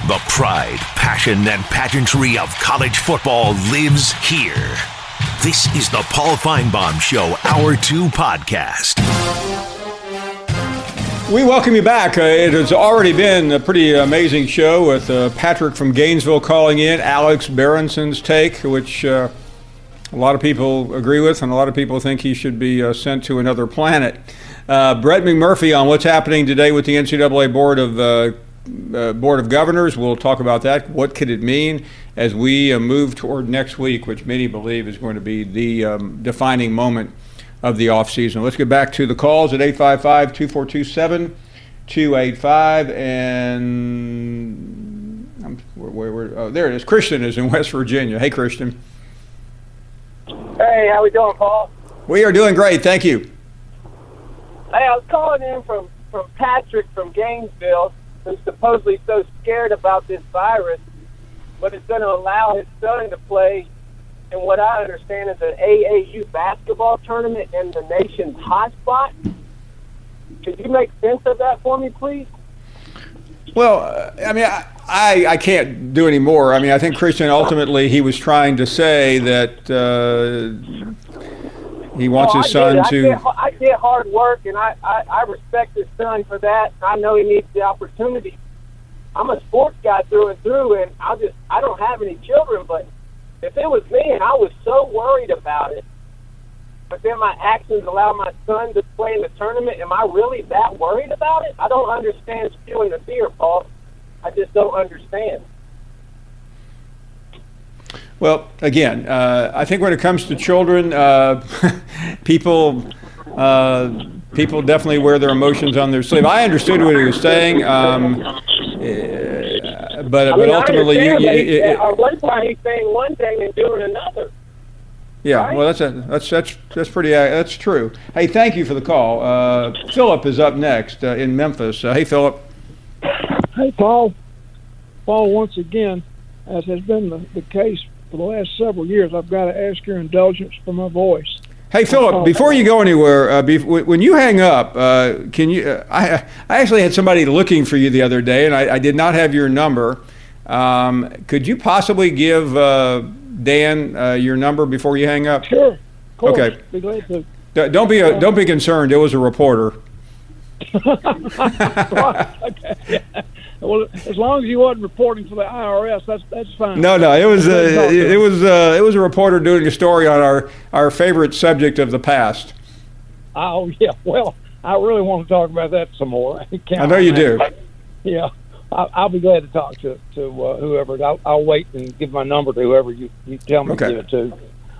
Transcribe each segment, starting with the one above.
The pride, passion, and pageantry of college football lives here. This is the Paul Finebaum Show, Hour 2 podcast. We welcome you back. It has already been a pretty amazing show with Patrick from Gainesville calling in, Alex Berenson's take, which a lot of people agree with, and a lot of people think he should be sent to another planet. Brett McMurphy on what's happening today with the NCAA Board of Governors. We'll talk about that. What could it mean as we move toward next week, which many believe is going to be the defining moment of the offseason. Let's get back to the calls at 855-242-7285. And there it is. Christian is in West Virginia. Hey, Christian. Hey, how we doing, Paul? We are doing great. Thank you. Hey, I was calling in from Patrick from Gainesville, who's supposedly so scared about this virus, but it's going to allow his son to play in what I understand is an AAU basketball tournament in the nation's hotspot. Could you make sense of that for me, please? Well, I mean, I can't do any more. I mean, I think Christian, ultimately, he was trying to say that he wants his son to... I get hard work, and I respect his son for that. I know he needs the opportunity. I'm a sports guy through and through, and I don't have any children, but if it was me and I was so worried about it, but then my actions allow my son to play in the tournament, am I really that worried about it? I don't understand feeling the fear, Paul. I just don't understand. Well, again, I think when it comes to children, people definitely wear their emotions on their sleeve. I understood what he was saying, but ultimately, at one point he's saying one thing and doing another. Yeah, right? Well, that's true. Hey, thank you for the call. Philip is up next in Memphis. Hey, Philip. Hey, Paul. Paul, once again, as has been the case for the last several years, I've got to ask your indulgence for my voice. Hey, Philip, before you go anywhere, when you hang up, can you? I actually had somebody looking for you the other day, and I did not have your number. Could you possibly give Dan your number before you hang up? Sure. Okay. Be glad to. Don't be concerned. It was a reporter. Okay. Yeah. Well, as long as you wasn't reporting for the IRS, that's fine. No, it was a reporter doing a story on our favorite subject of the past. Oh yeah, well, I really want to talk about that some more. I know you do. Yeah, I'll be glad to talk to whoever. I'll wait and give my number to whoever you tell me to give it to.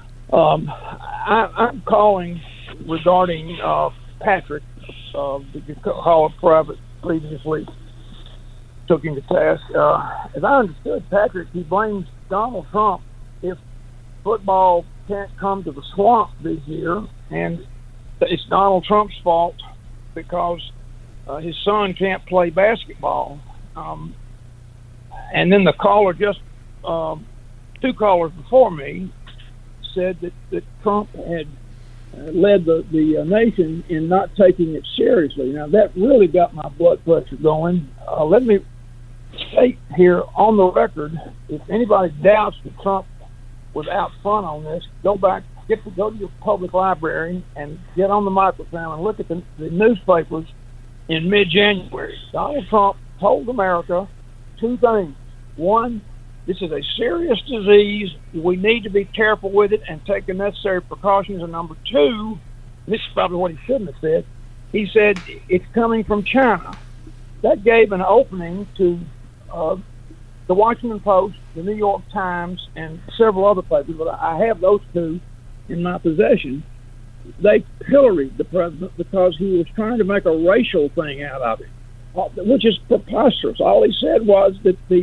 I'm calling regarding Patrick. Did you call it private previously? Took him to task. As I understood, Patrick, he blames Donald Trump if football can't come to the swamp this year, and it's Donald Trump's fault because his son can't play basketball. And then the caller two callers before me said that Trump had led the nation in not taking it seriously. Now, that really got my blood pressure going. Let me state here on the record, if anybody doubts that Trump was out front on this, go to your public library and get on the microfilm and look at the newspapers in mid-January. Donald Trump told America two things. One, this is a serious disease. We need to be careful with it and take the necessary precautions. And number two, this is probably what he shouldn't have said, he said it's coming from China. That gave an opening to the Washington Post, the New York Times, and several other papers, but I have those two in my possession. They pilloried the president because he was trying to make a racial thing out of it, which is preposterous. All he said was that the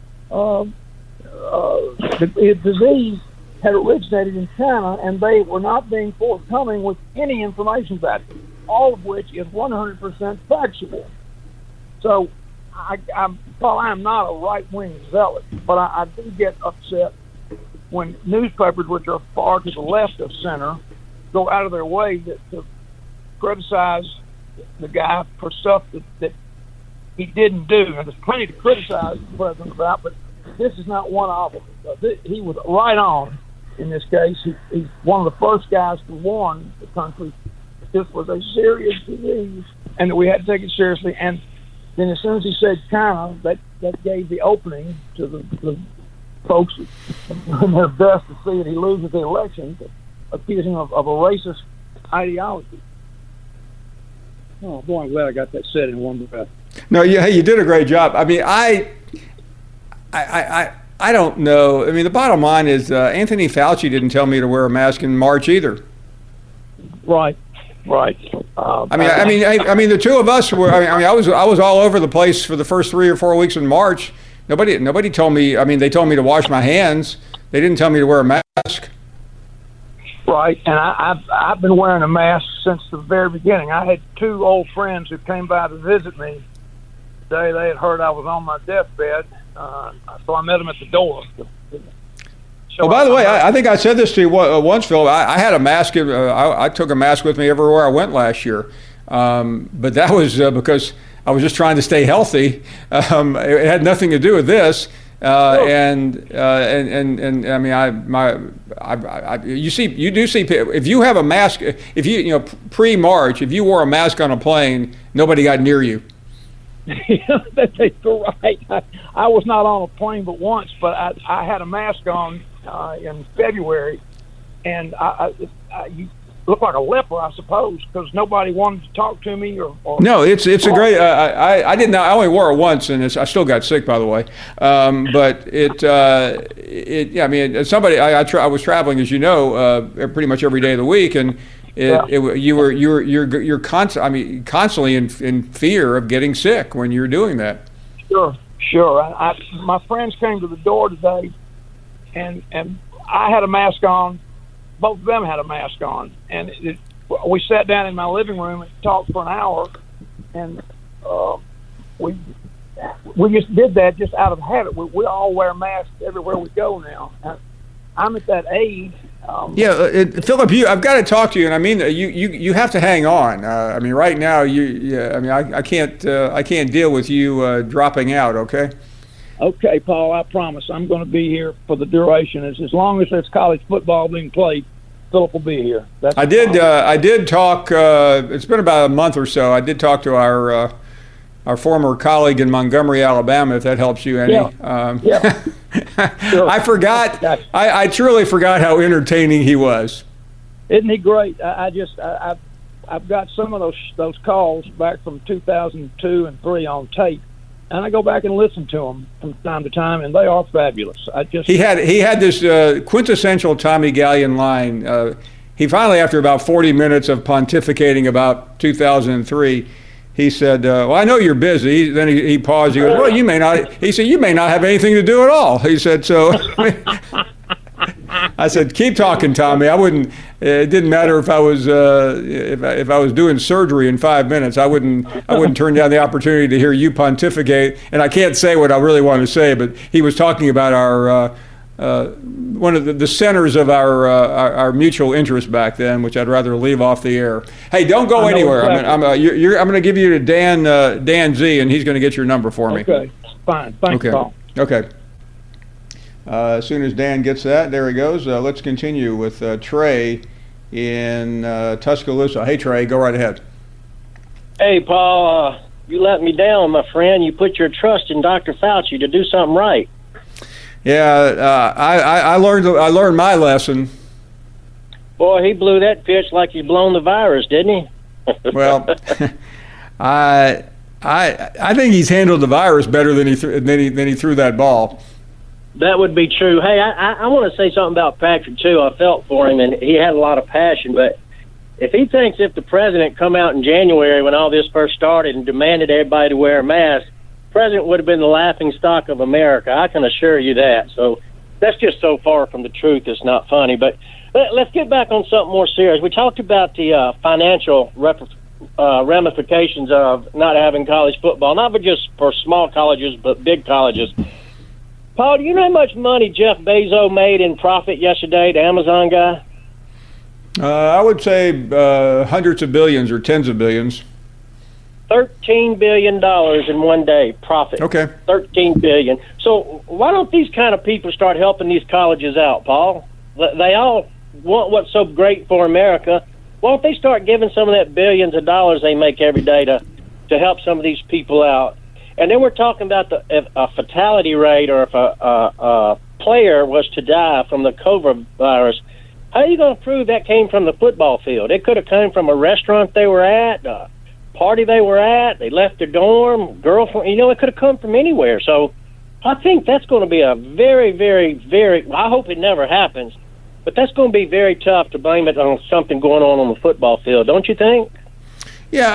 disease had originated in China, and they were not being forthcoming with any information about it, all of which is 100% factual. So, Paul, I am not a right-wing zealot, but I do get upset when newspapers, which are far to the left of center, go out of their way to criticize the guy for stuff that he didn't do. And there's plenty to criticize the president about, but this is not one of them. He was right on in this case. He's one of the first guys to warn the country that this was a serious disease and that we had to take it seriously. And then as soon as he said China, that gave the opening to the folks in their best to see that he loses the election, accusing of a racist ideology. Oh boy, I'm glad I got that said in one breath. No, you did a great job. I mean, I don't know. I mean, the bottom line is Anthony Fauci didn't tell me to wear a mask in March either. Right. I mean, the two of us were. I was all over the place for the first 3 or 4 weeks in March. Nobody told me. I mean, they told me to wash my hands. They didn't tell me to wear a mask. Right, and I've been wearing a mask since the very beginning. I had 2 old friends who came by to visit me the day they had heard I was on my deathbed, so I met them at the door. Oh, by the way, I think I said this to you once, Phil. I had a mask. I took a mask with me everywhere I went last year, but that was because I was just trying to stay healthy. It had nothing to do with this. And I mean, you do see if you have a mask, if you pre-March, if you wore a mask on a plane, nobody got near you. That's right. I was not on a plane but once, but I had a mask on in February, and you look like a leper, I suppose, because nobody wanted to talk to me or no, it's a great. I didn't. I only wore it once, and I still got sick, by the way. But yeah. I mean, somebody. I was traveling, as you know, pretty much every day of the week, and you're constantly in fear of getting sick when you're doing that. Sure. My friends came to the door today, and I had a mask on. Both of them had a mask on, and we sat down in my living room and talked for an hour, and we just did that just out of habit. We all wear masks everywhere we go now. I'm at that age. Philip, I've got to talk to you, and I mean, you have to hang on. I mean, right now, I can't deal with you dropping out. Okay. Okay, Paul, I promise I'm going to be here for the duration. As long as there's college football being played, Philip will be here. I did talk, it's been about a month or so, I did talk to our former colleague in Montgomery, Alabama, if that helps you any. Yeah. Sure. I forgot, I truly forgot how entertaining he was. Isn't he great? I've got some of those calls back from 2002 and 3 on tape. And I go back and listen to them from time to time, and they are fabulous. He had this quintessential Tommy Gallion line. He finally, after about 40 minutes of pontificating about 2003, he said, "Well, I know you're busy." Then he paused. He goes, "Well, you may not." He said, "You may not have anything to do at all." He said, "So." I said, "Keep talking, Tommy. I wouldn't. It didn't matter if I was if I was doing surgery in 5 minutes. I wouldn't turn down the opportunity to hear you pontificate." And I can't say what I really want to say, but he was talking about our one of the centers of our mutual interest back then, which I'd rather leave off the air. Hey, don't go anywhere. Exactly. I'm going to give you to Dan Z, and he's going to get your number for me. Okay, fine. Thanks, Paul. Okay. As soon as Dan gets that, there he goes. Let's continue with Trey in Tuscaloosa. Hey, Trey, go right ahead. Hey, Paul, you let me down, my friend. You put your trust in Dr. Fauci to do something right. Yeah, I learned my lesson. Boy, he blew that pitch like he's blown the virus, didn't he? Well, I think he's handled the virus better than he threw that ball. That would be true. Hey, I want to say something about Patrick, too. I felt for him, and he had a lot of passion. But if he thinks if the president come out in January when all this first started and demanded everybody to wear a mask, the president would have been the laughing stock of America. I can assure you that. So that's just so far from the truth, it's not funny. But let's get back on something more serious. We talked about the financial ramifications of not having college football, not just for small colleges, but big colleges. Paul, do you know how much money Jeff Bezos made in profit yesterday, the Amazon guy? I would say hundreds of billions or tens of billions. $13 billion in one day profit. Okay. $13 billion. So why don't these kind of people start helping these colleges out, Paul? They all want what's so great for America. Why don't they start giving some of that billions of dollars they make every day to help some of these people out? And then we're talking about if a fatality rate, or if a player was to die from the COVID virus. How are you going to prove that came from the football field? It could have come from a restaurant they were at, a party they were at, they left their dorm, girlfriend. It could have come from anywhere. So I think that's going to be a very, very, very, I hope it never happens, but that's going to be very tough to blame it on something going on the football field, don't you think? Yeah,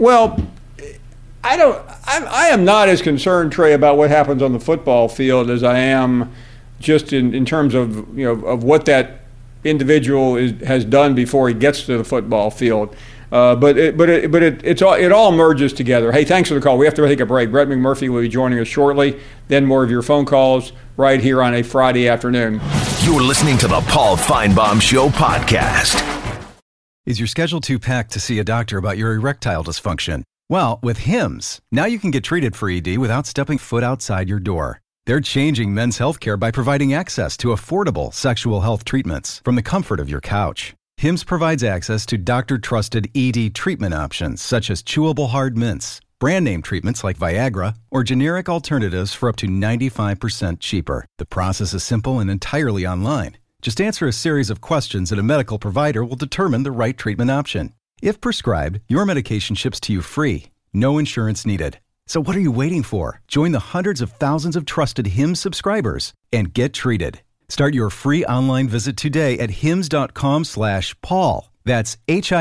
I am not as concerned, Trey, about what happens on the football field as I am just in terms of of what that individual has done before he gets to the football field. But it all merges together. Hey, thanks for the call. We have to take a break. Brett McMurphy will be joining us shortly. Then more of your phone calls right here on a Friday afternoon. You're listening to the Paul Feinbaum Show podcast. Is your schedule too packed to see a doctor about your erectile dysfunction? Well, with Hims, now you can get treated for ED without stepping foot outside your door. They're changing men's healthcare by providing access to affordable sexual health treatments from the comfort of your couch. Hims provides access to doctor-trusted ED treatment options such as chewable hard mints, brand name treatments like Viagra, or generic alternatives for up to 95% cheaper. The process is simple and entirely online. Just answer a series of questions and a medical provider will determine the right treatment option. If prescribed, your medication ships to you free. No insurance needed. So what are you waiting for? Join the hundreds of thousands of trusted Hims subscribers and get treated. Start your free online visit today at hims.com/Paul. That's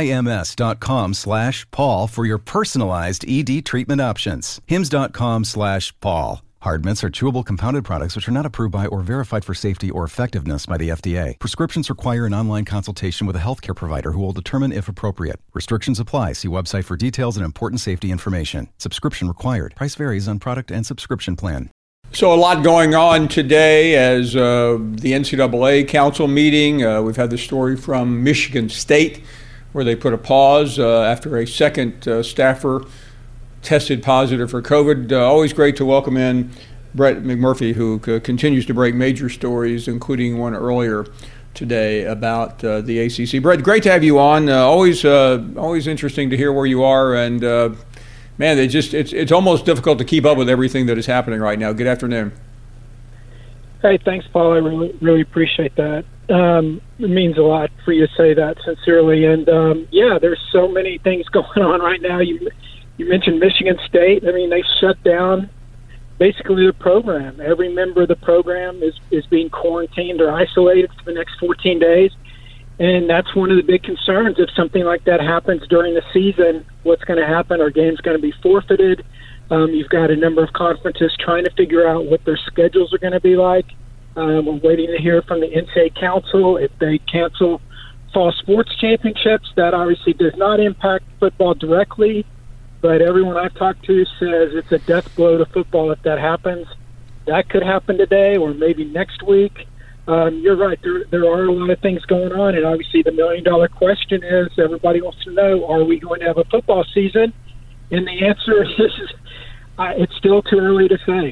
HIMS.com/Paul for your personalized ED treatment options. hims.com/Paul. Hard mints are chewable compounded products which are not approved by or verified for safety or effectiveness by the FDA. Prescriptions require an online consultation with a healthcare provider who will determine if appropriate. Restrictions apply. See website for details and important safety information. Subscription required. Price varies on product and subscription plan. So a lot going on today as the NCAA council meeting. We've had the story from Michigan State where they put a pause after a second staffer tested positive for COVID. Always great to welcome in Brett McMurphy, who continues to break major stories, including one earlier today about the ACC. Brett, great to have you on. Always interesting to hear where you are, and man, it's almost difficult to keep up with everything that is happening right now. Good afternoon. Hey, thanks, Paul. I really appreciate that. It means a lot for you to say that sincerely. And there's so many things going on right now. You mentioned Michigan State. I mean, they shut down basically the program. Every member of the program is being quarantined or isolated for the next 14 days. And that's one of the big concerns. If something like that happens during the season, what's going to happen? Are games going to be forfeited? You've got a number of conferences trying to figure out what their schedules are going to be like. We're waiting to hear from the NCAA Council. If they cancel fall sports championships, that obviously does not impact football directly. But everyone I've talked to says it's a death blow to football if that happens. That could happen today or maybe next week. You're right. There are a lot of things going on, and obviously the million-dollar question is everybody wants to know, are we going to have a football season? And the answer is it's still too early to say.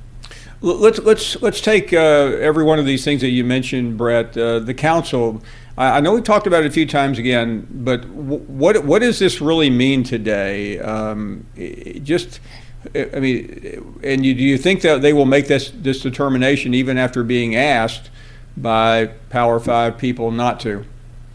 Let's take every one of these things that you mentioned, Brett. The council. I know we talked about it a few times again, but what does this really mean today? Do you think that they will make this determination even after being asked by Power 5 people not to?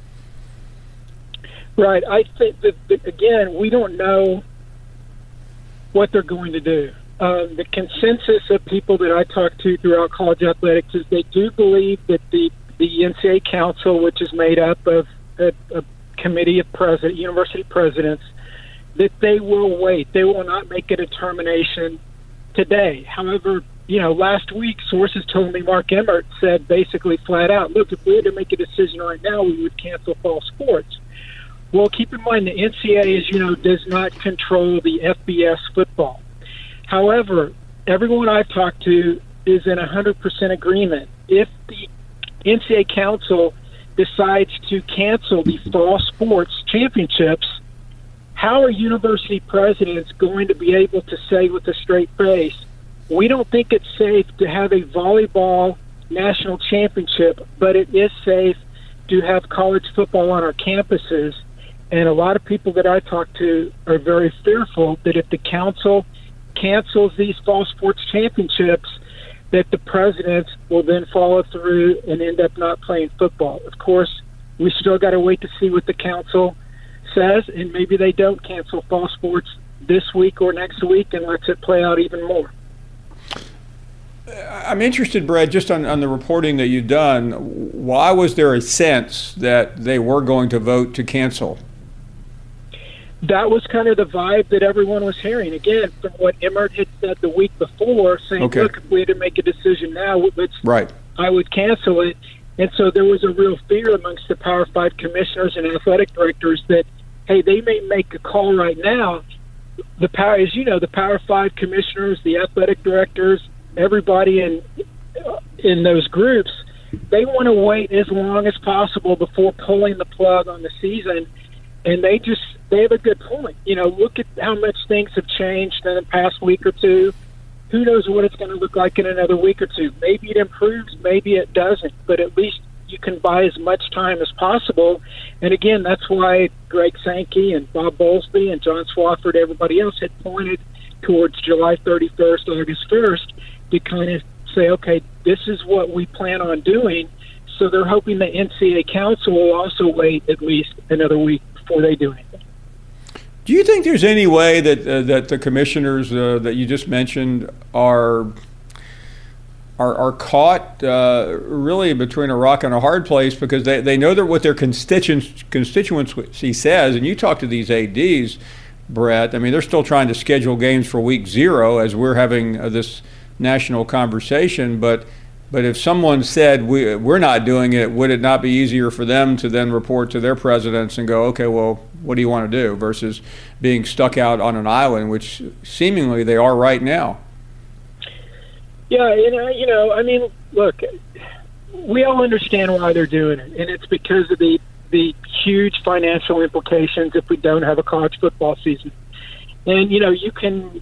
Right. I think that again, we don't know what they're going to do. The consensus of people that I talk to throughout college athletics is they do believe that the NCAA Council, which is made up of a committee of university presidents, that they will wait. They will not make a determination today. However, last week, sources told me Mark Emmert said basically flat out, look, if we had to make a decision right now, we would cancel fall sports. Well, keep in mind the NCAA, as you know, does not control the FBS football. However, everyone I've talked to is in 100% agreement. If the NCAA Council decides to cancel the fall sports championships, how are university presidents going to be able to say with a straight face, we don't think it's safe to have a volleyball national championship, but it is safe to have college football on our campuses? And a lot of people that I talk to are very fearful that if the council cancels these fall sports championships, that the presidents will then follow through and end up not playing football. Of course, we still got to wait to see what the council says, and maybe they don't cancel fall sports this week or next week and lets it play out even more. I'm interested, Brad, just on the reporting that you've done. Why was there a sense that they were going to vote to cancel? That was kind of the vibe that everyone was hearing. Again, from what Emmert had said the week before, saying, look, if we had to make a decision now, I would cancel it. And so there was a real fear amongst the Power 5 commissioners and athletic directors that, hey, they may make a call right now. The Power 5 commissioners, the athletic directors, everybody in those groups, they want to wait as long as possible before pulling the plug on the season. And they have a good point. Look at how much things have changed in the past week or two. Who knows what it's going to look like in another week or two? Maybe it improves, maybe it doesn't, but at least you can buy as much time as possible. And again, that's why Greg Sankey and Bob Bowlesby and John Swafford, everybody else had pointed towards July 31st, August 1st to kind of say, okay, this is what we plan on doing. So they're hoping the NCAA Council will also wait at least another week before they do anything. Do you think there's any way that the commissioners that you just mentioned are caught really between a rock and a hard place, because they know that what their constituency says, and you talk to these ADs, Brett, I mean, they're still trying to schedule games for week 0 as we're having this national conversation, but if someone said we're not doing it, would it not be easier for them to then report to their presidents and go, okay, well, what do you want to do, versus being stuck out on an island, which seemingly they are right now? Yeah, I mean, look, we all understand why they're doing it, and it's because of the huge financial implications if we don't have a college football season. And, you can,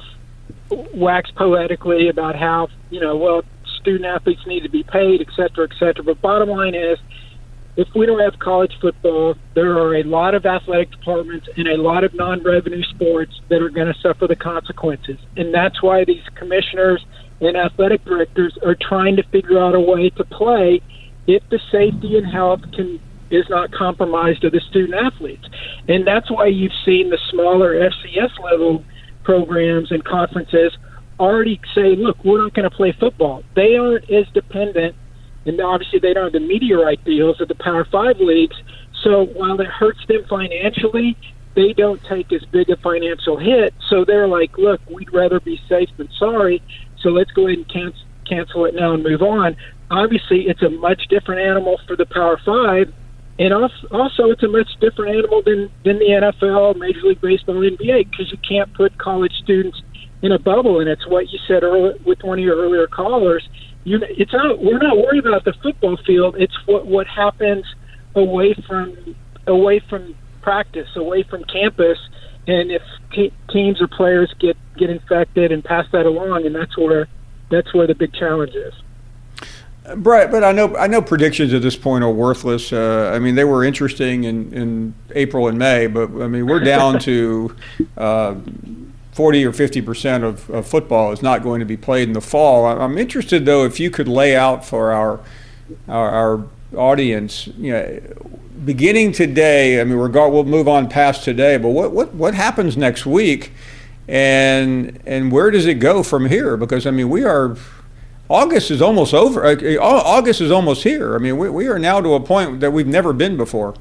wax poetically about how, student athletes need to be paid, et cetera, et cetera. But bottom line is, if we don't have college football, there are a lot of athletic departments and a lot of non-revenue sports that are going to suffer the consequences. And that's why these commissioners and athletic directors are trying to figure out a way to play if the safety and health is not compromised of the student athletes. And that's why you've seen the smaller FCS level programs and conferences already say, look, we're not going to play football. They aren't as dependent, and obviously they don't have the media right deals of the Power 5 leagues. So while it hurts them financially, they don't take as big a financial hit. So they're like, look, we'd rather be safe than sorry, so let's go ahead and cancel it now and move on. Obviously, it's a much different animal for the Power 5, and also it's a much different animal than the NFL, Major League Baseball, NBA, because you can't put college students in a bubble. And it's what you said earlier with one of your earlier callers. We're not worried about the football field. It's what happens away from practice, away from campus, and if teams or players get infected and pass that along, and that's where the big challenge is. Brett, but I know predictions at this point are worthless. I mean, they were interesting in April and May, but I mean, we're down to 40 or 50% of football is not going to be played in the fall. I'm interested, though, if you could lay out for our audience, beginning today. I mean, we'll move on past today, but what happens next week, and where does it go from here? Because I mean, August is almost over. August is almost here. I mean, we are now to a point that we've never been before.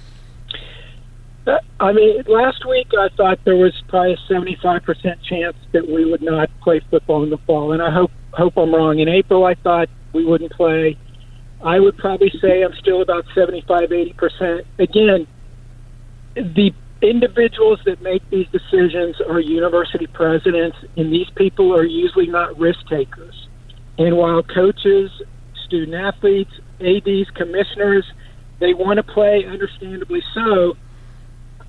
I mean, last week I thought there was probably a 75% chance that we would not play football in the fall, and I hope I'm wrong. In April, I thought we wouldn't play. I would probably say I'm still about 75-80%. Again, the individuals that make these decisions are university presidents, and these people are usually not risk takers. And while coaches, student athletes, ADs, commissioners, they want to play, understandably so,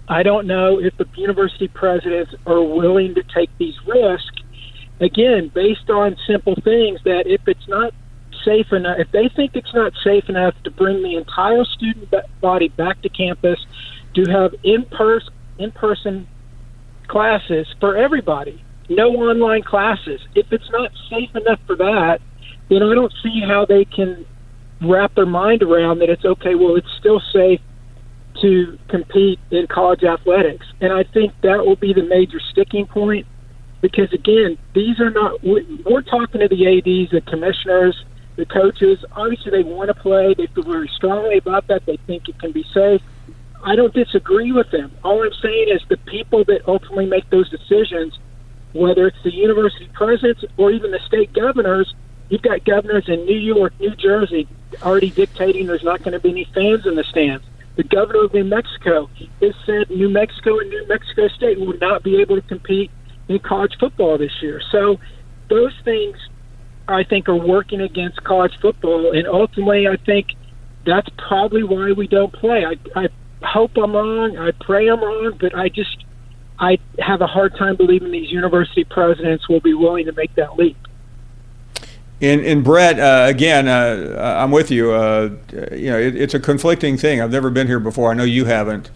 I don't know if the university presidents are willing to take these risks, again, based on simple things that if it's not safe enough, if they think it's not safe enough to bring the entire student body back to campus, to have in-person classes for everybody, no online classes. If it's not safe enough for that, then I don't see how they can wrap their mind around that it's okay, well, it's still safe to compete in college athletics. And I think that will be the major sticking point because, again, these are not – we're talking to the ADs, the commissioners, the coaches. Obviously, they want to play. They feel very strongly about that. They think it can be safe. I don't disagree with them. All I'm saying is the people that ultimately make those decisions, whether it's the university presidents or even the state governors, you've got governors in New York, New Jersey already dictating there's not going to be any fans in the stands. The governor of New Mexico has said New Mexico and New Mexico State will not be able to compete in college football this year. So those things, I think, are working against college football, and ultimately I think that's probably why we don't play. I hope I'm wrong. I pray I'm wrong, but I have a hard time believing these university presidents will be willing to make that leap. And Brett, again, I'm with you. It's a conflicting thing. I've never been here before. I know you haven't.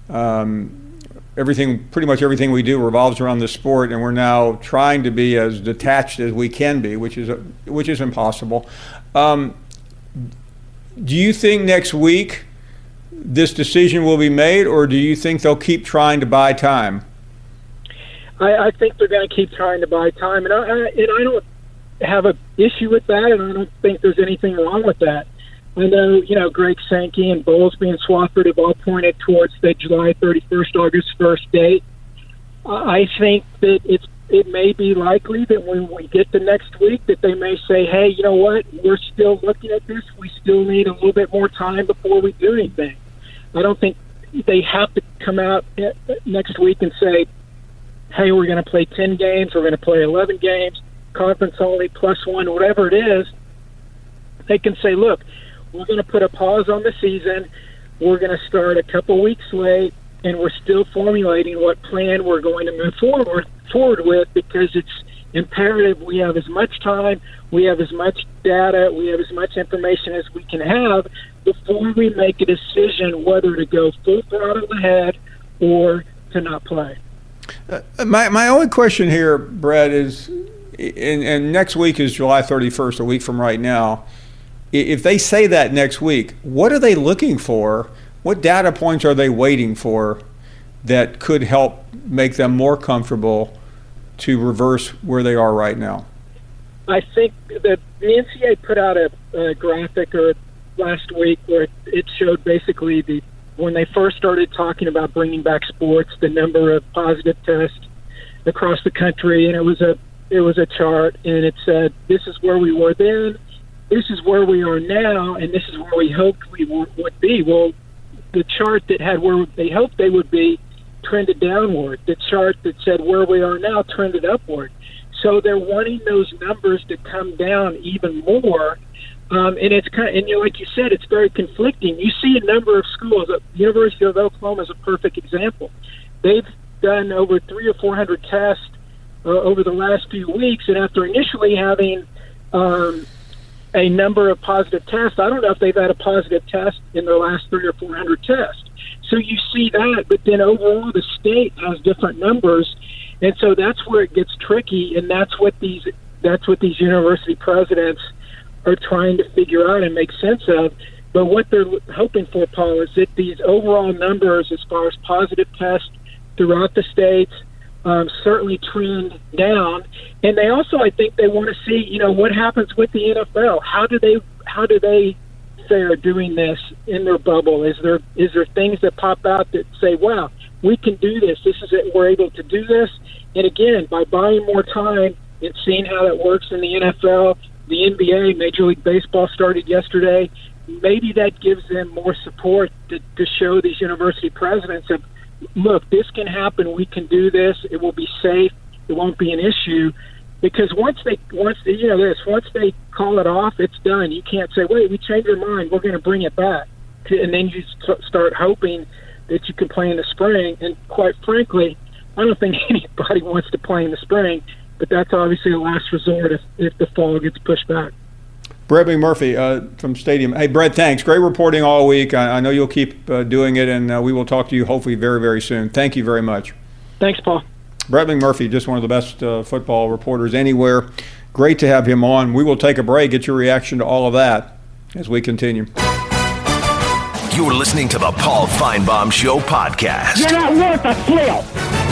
Pretty much everything we do revolves around this sport, and we're now trying to be as detached as we can be, which is impossible. Do you think next week this decision will be made, or do you think they'll keep trying to buy time? I think they're going to keep trying to buy time, and I don't have an issue with that, and I don't think there's anything wrong with that. I know, Greg Sankey and Bowlesby and Swafford have all pointed towards the July 31st, August 1st date. I think that it may be likely that when we get to next week that they may say, hey, you know what, we're still looking at this. We still need a little bit more time before we do anything. I don't think they have to come out next week and say, hey, we're going to play 10 games, we're going to play 11 games, conference only, +1, whatever it is. They can say, look, we're going to put a pause on the season, we're going to start a couple weeks late, and we're still formulating what plan we're going to move forward with, because it's imperative we have as much time, we have as much data, we have as much information as we can have before we make a decision whether to go full throttle ahead or to not play. My only question here, Brett, is, and next week is July 31st, a week from right now. If they say that next week, what are they looking for? What data points are they waiting for that could help make them more comfortable to reverse where they are right now? I think that the NCAA put out a graphic last week where it showed basically when they first started talking about bringing back sports, the number of positive tests across the country, and it was a chart, and it said this is where we were then, this is where we are now, and this is where we hoped we would be. Well, the chart that had where they hoped they would be trended downward. The chart that said where we are now trended upward. So they're wanting those numbers to come down even more. And it's like you said, it's very conflicting. You see a number of schools. University of Oklahoma is a perfect example. They've done over 300 or 400 tests over the last few weeks, and after initially having a number of positive tests, I don't know if they've had a positive test in their last 300 or 400 tests. So you see that, but then overall the state has different numbers, and so that's where it gets tricky, and that's what these university presidents are trying to figure out and make sense of. But what they're hoping for, Paul, is that these overall numbers as far as positive tests throughout the states certainly trend down. And they also, I think, they want to see, what happens with the NFL. How do they fare doing this in their bubble? Is there things that pop out that say, wow, we can do this. This is it. We're able to do this. And again, by buying more time and seeing how that works in the NFL, the NBA, Major League Baseball started yesterday. Maybe that gives them more support to show these university presidents of, look, this can happen. We can do this. It will be safe. It won't be an issue. Because once they call it off, it's done. You can't say, wait, we changed our mind. We're going to bring it back. And then you start hoping that you can play in the spring. And quite frankly, I don't think anybody wants to play in the spring, but that's obviously a last resort if the fall gets pushed back. Brett McMurphy from Stadium. Hey, Brett, thanks. Great reporting all week. I know you'll keep doing it, and we will talk to you hopefully very, very soon. Thank you very much. Thanks, Paul. Brett McMurphy, just one of the best football reporters anywhere. Great to have him on. We will take a break, get your reaction to all of that as we continue. You're listening to the Paul Feinbaum Show podcast. You're not worth a flip.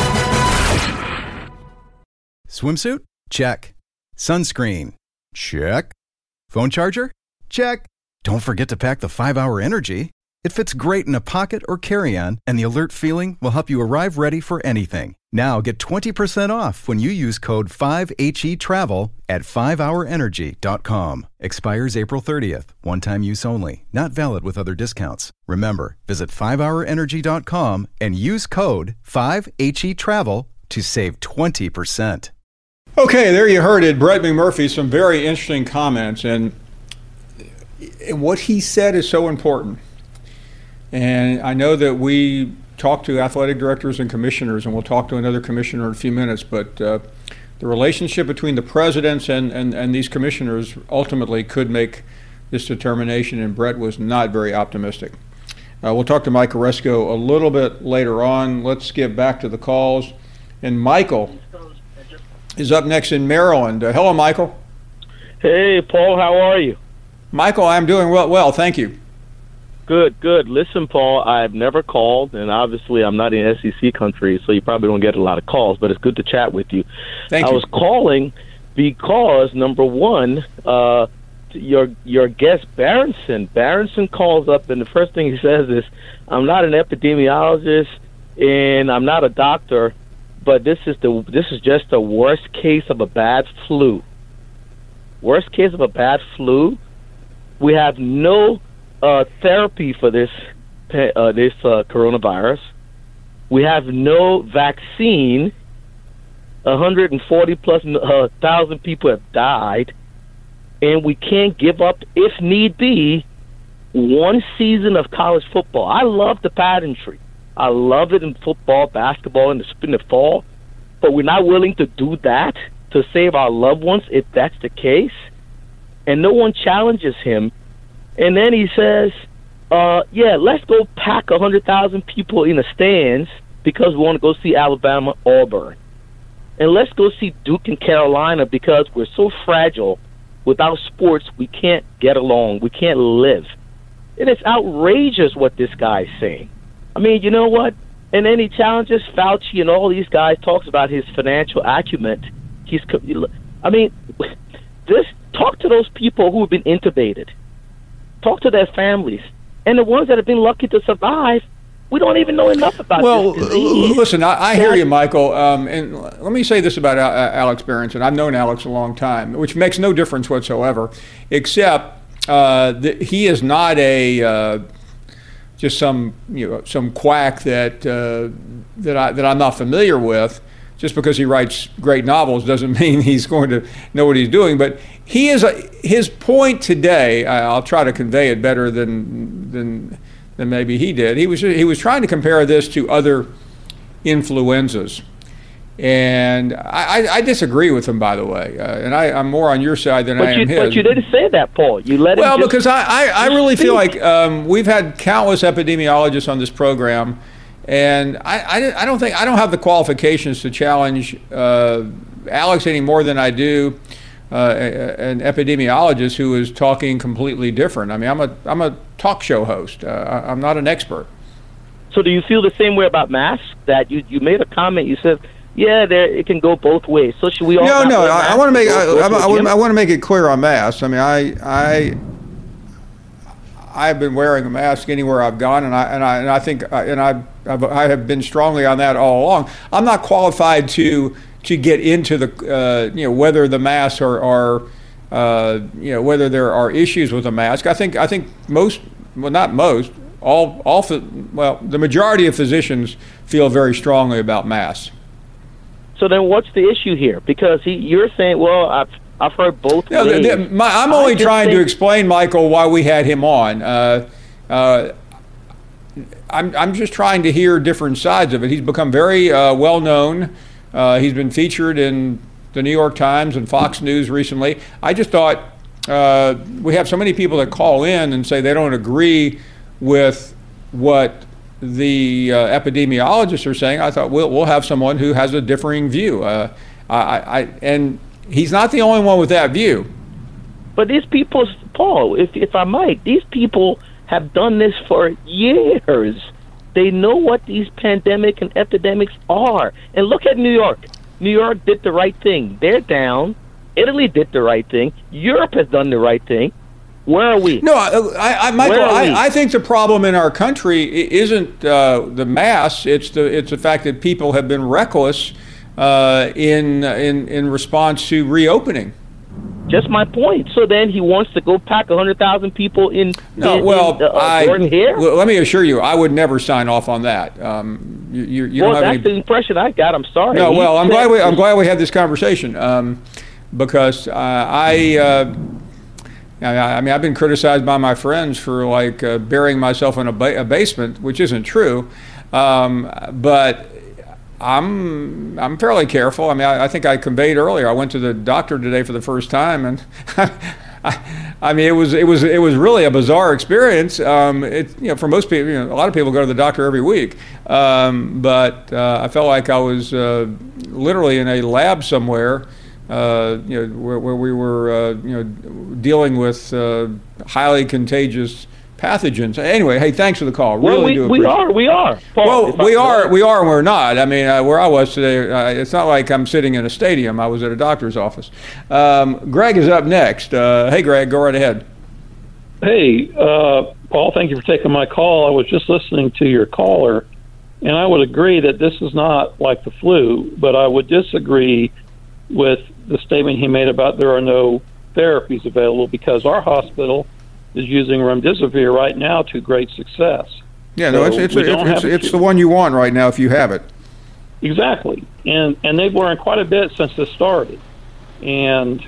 Swimsuit? Check. Sunscreen? Check. Phone charger? Check. Don't forget to pack the 5-Hour Energy. It fits great in a pocket or carry-on, and the alert feeling will help you arrive ready for anything. Now get 20% off when you use code 5HETRAVEL at 5hourenergy.com. Expires April 30th. One-time use only. Not valid with other discounts. Remember, visit 5hourenergy.com and use code 5HETRAVEL to save 20%. Okay, there you heard it. Brett McMurphy, some very interesting comments, and what he said is so important. And I know that we talk to athletic directors and commissioners, and we'll talk to another commissioner in a few minutes, but the relationship between the presidents and these commissioners ultimately could make this determination, and Brett was not very optimistic. We'll talk to Mike Oresco a little bit later on. Let's get back to the calls. And Michael is up next in Maryland. Hello, Michael. Hey, Paul, how are you? Michael, I'm doing well, thank you. Good. Listen, Paul, I've never called, and obviously I'm not in SEC country, so you probably don't get a lot of calls, but it's good to chat with you. Thank you. I was calling because, number one, your guest, Berenson calls up, and the first thing he says is, I'm not an epidemiologist, and I'm not a doctor, but this is just the worst case of a bad flu. Worst case of a bad flu. We have no therapy for this coronavirus. We have no vaccine. 140 plus thousand people have died, and we can't give up, if need be, one season of college football. I love the pageantry. I love it in football, basketball, in the fall, but we're not willing to do that to save our loved ones if that's the case, and no one challenges him. And then he says, let's go pack 100,000 people in the stands because we want to go see Alabama, Auburn. And let's go see Duke and Carolina because we're so fragile. Without sports, we can't get along. We can't live. It is outrageous what this guy's saying. I mean, you know what? And then he challenges Fauci and all these guys, talks about his financial acumen. Talk to those people who have been intubated. Talk to their families. And the ones that have been lucky to survive, we don't even know enough about this disease. Listen, I hear you, Michael. And let me say this about Alex Berenson. I've known Alex a long time, which makes no difference whatsoever, except he is not just some quack that I'm not familiar with. Just because he writes great novels doesn't mean he's going to know what he's doing. But his point today, I'll try to convey it better than maybe he did. He was trying to compare this to other influenzas, and I disagree with him, by the way. And I'm more on your side than I am his. But you didn't say that, Paul. You let him. Well, because I really feel like we've had countless epidemiologists on this program. And I don't have the qualifications to challenge Alex any more than I do an epidemiologist who is talking completely different. I mean, I'm a talk show host. I'm not an expert. So do you feel the same way about masks? That you made a comment. You said, it can go both ways. So should we all? No. I want to make it clear on masks. I mean, I've been wearing a mask anywhere I've gone, and I think I have been strongly on that all along. I'm not qualified to get into the whether the masks are whether there are issues with the mask. I think the majority of physicians feel very strongly about masks. So then, what's the issue here? Because you're saying, well, I've heard both ways. I'm only trying to explain, Michael, why we had him on. I'm just trying to hear different sides of it. He's become very well known. He's been featured in the New York Times and Fox News recently. I just thought we have so many people that call in and say they don't agree with what the epidemiologists are saying. I thought we'll have someone who has a differing view. And he's not the only one with that view. But these people, Paul, if I might, these people have done this for years. They know what these pandemic and epidemics are. And look at New York. New York did the right thing. They're down. Italy did the right thing. Europe has done the right thing. Where are we? No, Michael, I think the problem in our country isn't the mass. It's the fact that people have been reckless in response to reopening. Just my point. So then he wants to go pack 100,000 people in Jordan here? Well, let me assure you, I would never sign off on that. You don't have that's the impression I got. I'm sorry. No, well, I'm glad we had this conversation because I mean, I've been criticized by my friends for burying myself in a basement, which isn't true. But I'm fairly careful. I mean, I think I conveyed earlier. I went to the doctor today for the first time, and I mean, it was really a bizarre experience. For most people, a lot of people go to the doctor every week, but I felt like I was literally in a lab somewhere. Where we were, dealing with highly contagious pathogens. Anyway, hey, thanks for the call. Really do appreciate it. We are. Paul, well, we are, and we're not. I mean, where I was today, it's not like I'm sitting in a stadium. I was at a doctor's office. Greg is up next. Hey, Greg, go right ahead. Hey, Paul, thank you for taking my call. I was just listening to your caller, and I would agree that this is not like the flu, but I would disagree with the statement he made about there are no therapies available, because our hospital is using remdesivir right now to great success. Yeah, no, it's the one you want right now if you have it. Exactly, and they've learned quite a bit since this started. And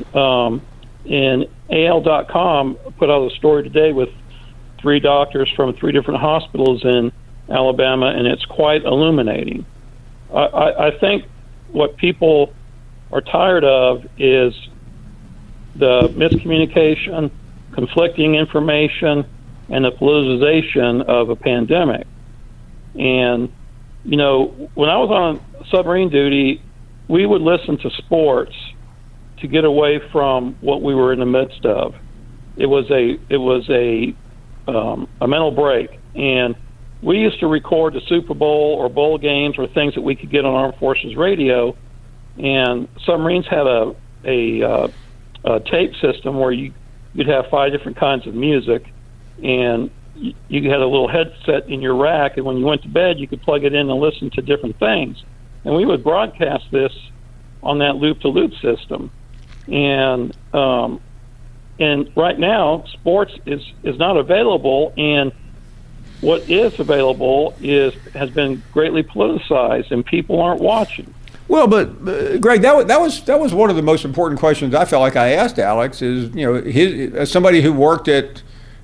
AL.com put out a story today with 3 doctors from 3 different hospitals in Alabama, and it's quite illuminating. I think what people are tired of is the miscommunication, conflicting information, and the politicization of a pandemic. And, when I was on submarine duty, we would listen to sports to get away from what we were in the midst of. It was a mental break. And we used to record the Super Bowl or bowl games or things that we could get on Armed Forces Radio. And submarines had a tape system where you'd have 5 different kinds of music, and you had a little headset in your rack, and when you went to bed, you could plug it in and listen to different things. And we would broadcast this on that loop-to-loop system. And right now, sports is not available, and what is available has been greatly politicized, and people aren't watching. Well, but Greg, that was one of the most important questions I felt like I asked Alex. Is as somebody who worked at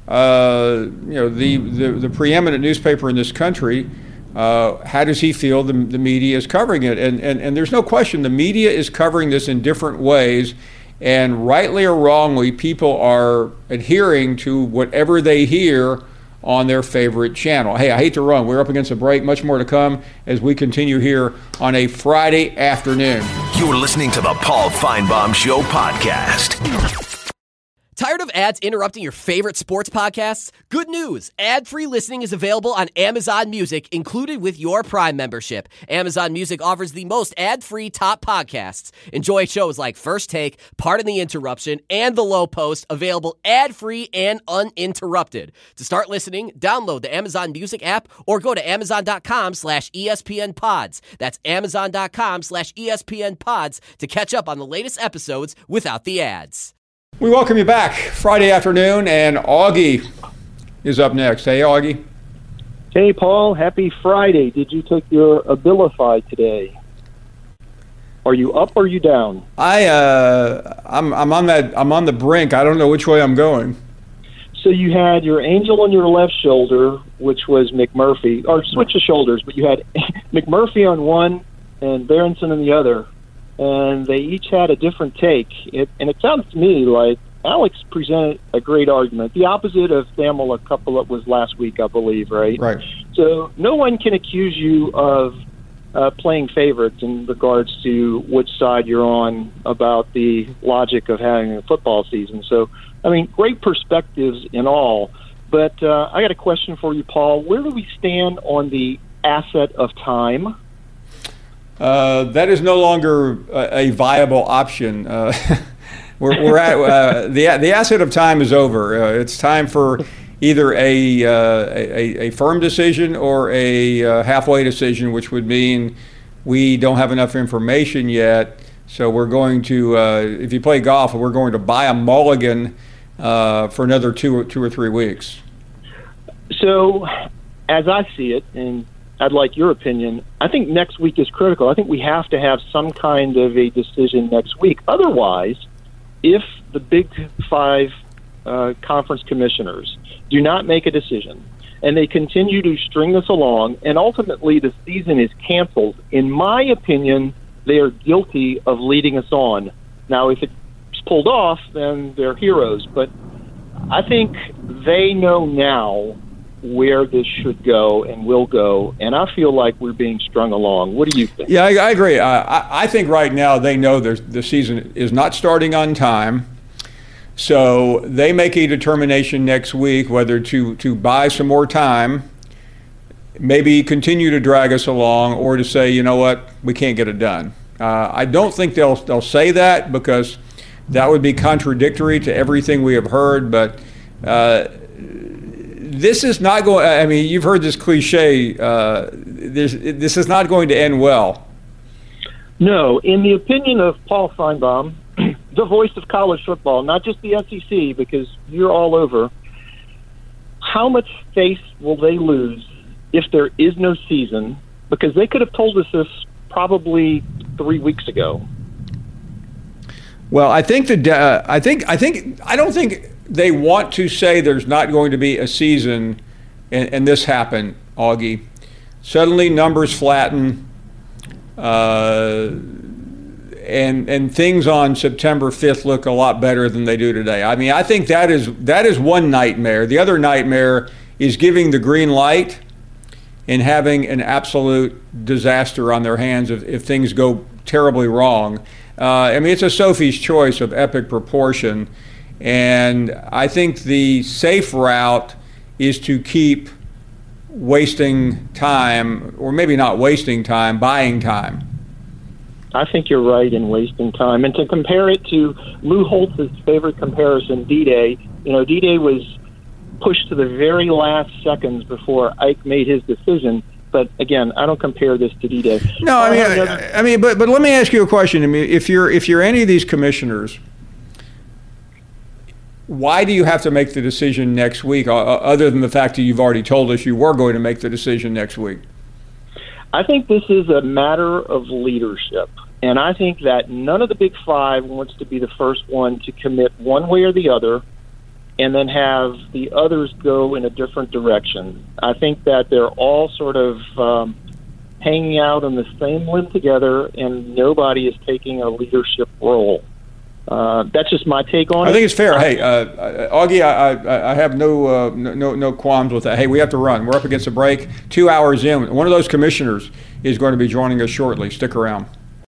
the preeminent newspaper in this country, how does he feel the media is covering it? And there's no question the media is covering this in different ways, and rightly or wrongly, people are adhering to whatever they hear on their favorite channel. Hey, I hate to run. We're up against a break. Much more to come as we continue here on a Friday afternoon. You're listening to the Paul Feinbaum Show podcast. Tired of ads interrupting your favorite sports podcasts? Good news! Ad-free listening is available on Amazon Music, included with your Prime membership. Amazon Music offers the most ad-free top podcasts. Enjoy shows like First Take, Pardon the Interruption, and The Low Post, available ad-free and uninterrupted. To start listening, download the Amazon Music app or go to amazon.com/ESPNpods. That's amazon.com/ESPNpods to catch up on the latest episodes without the ads. We welcome you back Friday afternoon, and Augie is up next. Hey, Augie. Hey, Paul. Happy Friday. Did you take your Abilify today? Are you up or are you down? I'm on the brink. I don't know which way I'm going. So you had your Angel on your left shoulder, which was McMurphy, or switch of shoulders, but you had McMurphy on one and Berenson on the other, and they each had a different take. And it sounds to me like Alex presented a great argument, the opposite of Thamel a couple of was last week, I believe, right? Right. So no one can accuse you of playing favorites in regards to which side you're on about the logic of having a football season. So, I mean, great perspectives in all. But I got a question for you, Paul. Where do we stand on the asset of time? That is no longer a viable option. We're at the asset of time is over. It's time for either a firm decision or a halfway decision, which would mean we don't have enough information yet. So we're going to, if you play golf, we're going to buy a mulligan for another two or 3 weeks. So, as I see it, and I'd like your opinion, I think next week is critical. I think we have to have some kind of a decision next week. Otherwise, if the Big Five conference commissioners do not make a decision and they continue to string this along and ultimately the season is canceled, in my opinion, they are guilty of leading us on. Now, if it's pulled off, then they're heroes. But I think they know now where this should go and will go, and I feel like we're being strung along. What do you think? Yeah, I agree. I think right now they know the season is not starting on time, so they make a determination next week whether to buy some more time, maybe continue to drag us along, or to say, you know what, we can't get it done. I don't think they'll say that, because that would be contradictory to everything we have heard, but this is not going. I mean, you've heard this cliche. This is not going to end well. No, in the opinion of Paul Feinbaum, the voice of college football, not just the SEC, because you're all over. How much face will they lose if there is no season? Because they could have told us this probably 3 weeks ago. Well, I think I don't think they want to say there's not going to be a season, and this happened, Augie. Suddenly numbers flatten, and things on September 5th look a lot better than they do today. I mean, I think that is one nightmare. The other nightmare is giving the green light and having an absolute disaster on their hands if things go terribly wrong. I mean, it's a Sophie's choice of epic proportion. And I think the safe route is to keep wasting time, or maybe not wasting time, buying time. I think you're right in wasting time. And to compare it to Lou Holtz's favorite comparison, D-Day, D-Day was pushed to the very last seconds before Ike made his decision. But again, I don't compare this to D-Day. No, I mean, but let me ask you a question. I mean, if you're any of these commissioners, why do you have to make the decision next week, other than the fact that you've already told us you were going to make the decision next week? I think this is a matter of leadership. And I think that none of the Big Five wants to be the first one to commit one way or the other and then have the others go in a different direction. I think that they're all sort of hanging out on the same limb together, and nobody is taking a leadership role. That's just my take on it. I think it's fair. Hey, Augie, I have no qualms with that. Hey, we have to run. We're up against a break. 2 hours in. One of those commissioners is going to be joining us shortly. Stick around.